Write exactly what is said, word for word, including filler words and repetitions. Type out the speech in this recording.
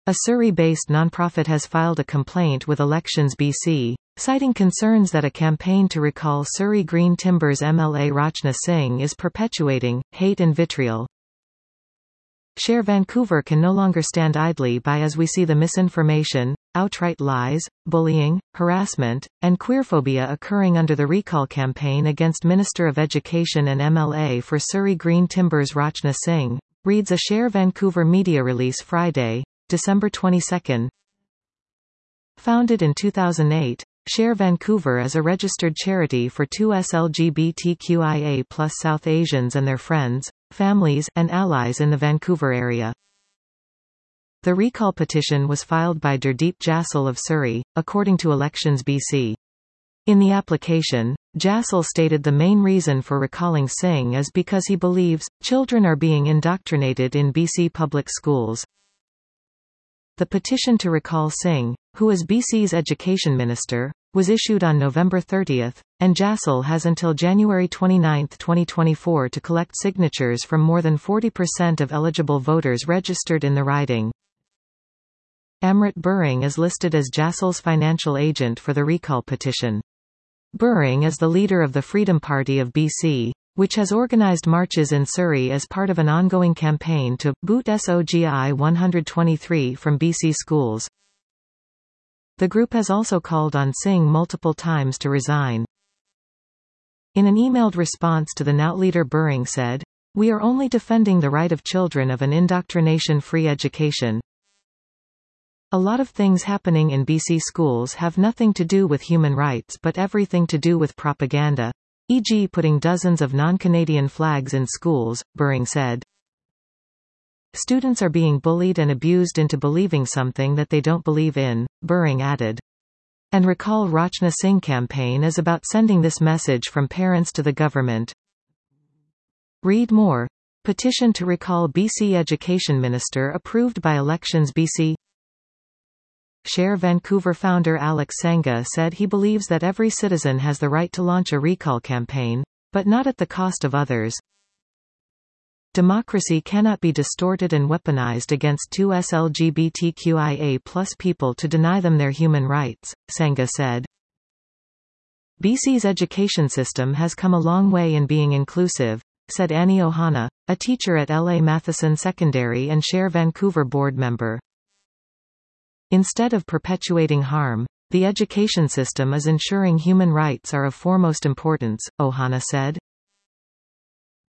A Surrey-based nonprofit has filed a complaint with Elections B C, citing concerns that a campaign to recall Surrey Green Timbers M L A Rachna Singh is perpetuating hate and vitriol. Share Vancouver can no longer stand idly by as we see the misinformation, outright lies, bullying, harassment, and queerphobia occurring under the recall campaign against Minister of Education and M L A for Surrey Green Timbers Rachna Singh, reads a Share Vancouver media release Friday, December twenty-second. Founded in two thousand eight, Share Vancouver is a registered charity for two L G B T Q I A plus South Asians and their friends, families, and allies in the Vancouver area. The recall petition was filed by Gurdeep Jassal of Surrey, according to Elections B C. In the application, Jassal stated the main reason for recalling Singh is because he believes children are being indoctrinated in B C public schools. The petition to recall Singh, who is B C's education minister, was issued on November thirtieth, and Jassal has until January twenty-ninth twenty twenty-four to collect signatures from more than forty percent of eligible voters registered in the riding. Amrit Buring is listed as Jassal's financial agent for the recall petition. Buring is the leader of the Freedom Party of B C, which has organised marches in Surrey as part of an ongoing campaign to boot S O G I one twenty-three from B C schools. The group has also called on Singh multiple times to resign. In an emailed response to the Now leader, Buring said, "We are only defending the right of children of an indoctrination-free education. A lot of things happening in B C schools have nothing to do with human rights but everything to do with propaganda, for example putting dozens of non-Canadian flags in schools," Buring said. "Students are being bullied and abused into believing something that they don't believe in," Buring added. And Recall Rachna Singh campaign is about sending this message from parents to the government. Read more. Petition to recall B C Education Minister approved by Elections B C. Share Vancouver founder Alex Sangha said he believes that every citizen has the right to launch a recall campaign, but not at the cost of others. Democracy cannot be distorted and weaponized against two L G B T Q I A plus people to deny them their human rights, Sangha said. B C's education system has come a long way in being inclusive, said Annie Ohana, a teacher at L A Matheson Secondary and Share Vancouver board member. Instead of perpetuating harm, the education system is ensuring human rights are of foremost importance, Ohana said.